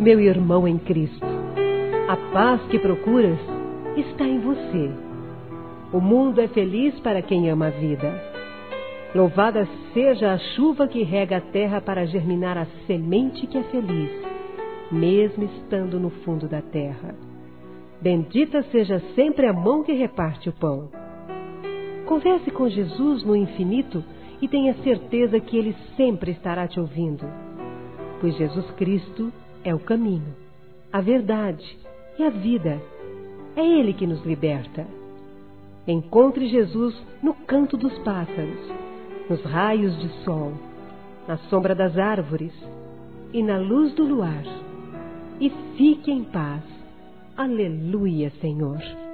meu irmão em Cristo. A paz que procuras está em você. O mundo é feliz para quem ama a vida. Louvada seja a chuva que rega a terra para germinar a semente que é feliz, mesmo estando no fundo da terra. Bendita seja sempre a mão que reparte o pão. Converse com Jesus no infinito e tenha certeza que Ele sempre estará te ouvindo, pois Jesus Cristo é o caminho, a verdade e a vida. É Ele que nos liberta. Encontre Jesus no canto dos pássaros, nos raios de sol, na sombra das árvores e na luz do luar. E fique em paz. Aleluia, Senhor.